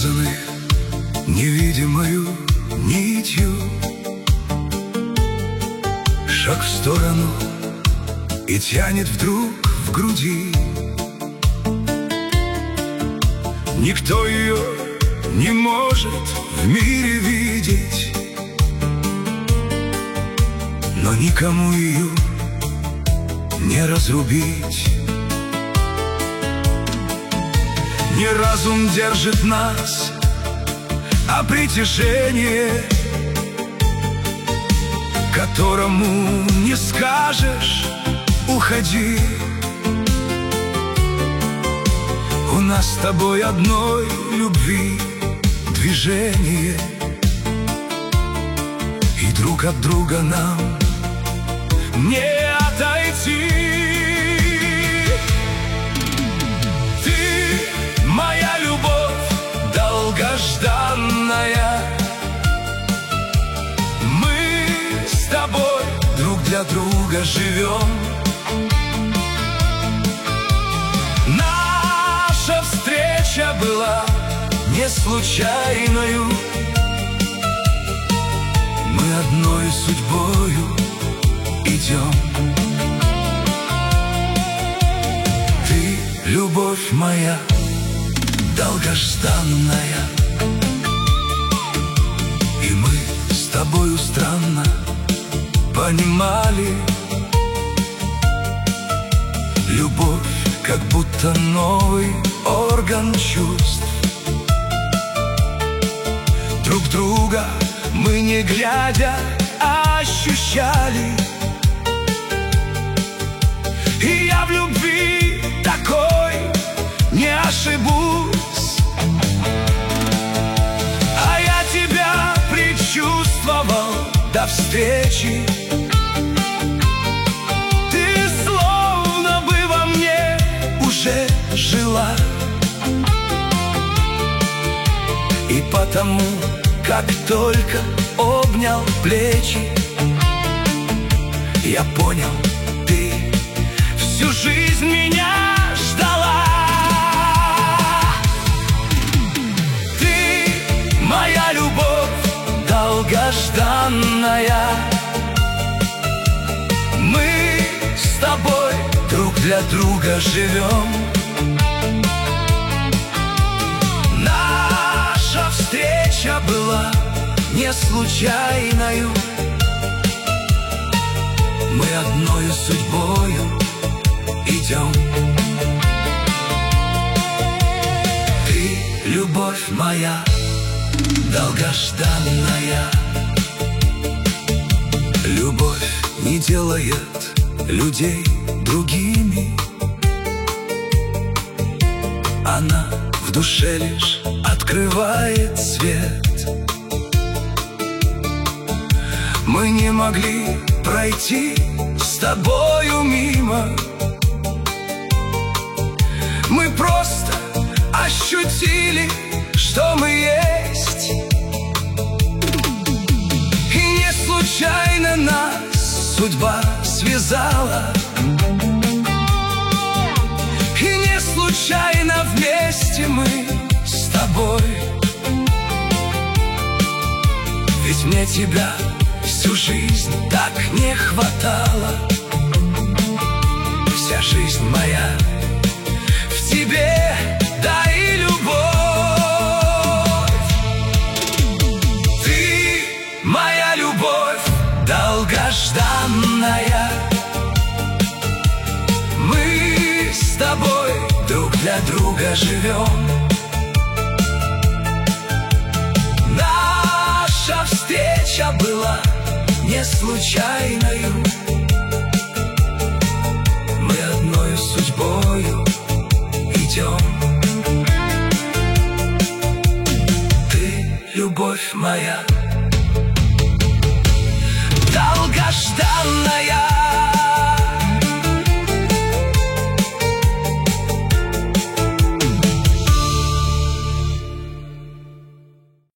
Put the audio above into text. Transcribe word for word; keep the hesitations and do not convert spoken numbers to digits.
связаны невидимою нитью. Шаг в сторону и тянет вдруг в груди. Никто ее не может в мире видеть, но никому ее не разрубить. Не разум держит нас, а притяжение, которому не скажешь «уходи». У нас с тобой одной любви движение, и друг от друга нам не отойти. Ты моя любовь долгожданная, мы с тобой друг для друга живем. Наша встреча была не случайною, мы одной судьбою идем. Ты, любовь моя долгожданная, и мы с тобою странно понимали. Любовь как будто новый орган чувств. Друг друга мы, не глядя, ощущали. И я в любви такой не ошибусь, а я тебя предчувствовал до встречи. Ты словно бы во мне уже жила, и потому, как только обнял плечи, я понял, ты всю жизнь меня ждала. Ты моя любовь долгожданная, мы с тобой друг для друга живем. Наша встреча была не случайною, мы одною судьбою идем. Ты, любовь моя долгожданная, любовь не делает людей другими, она в душе лишь открывает свет. Мы не могли пройти с тобою мимо, мы просто ощутили, что мы есть. И не случайно нас судьба связала, и не случайно вместе мы с тобой. Ведь мне тебя всю жизнь так не хватало, вся жизнь моя в тебе, да и любовь. Ты моя любовь долгожданная, мы с тобой друг для друга живем. Наша встреча была не случайною, мы одною судьбою идем. Ты, любовь моя долгожданная,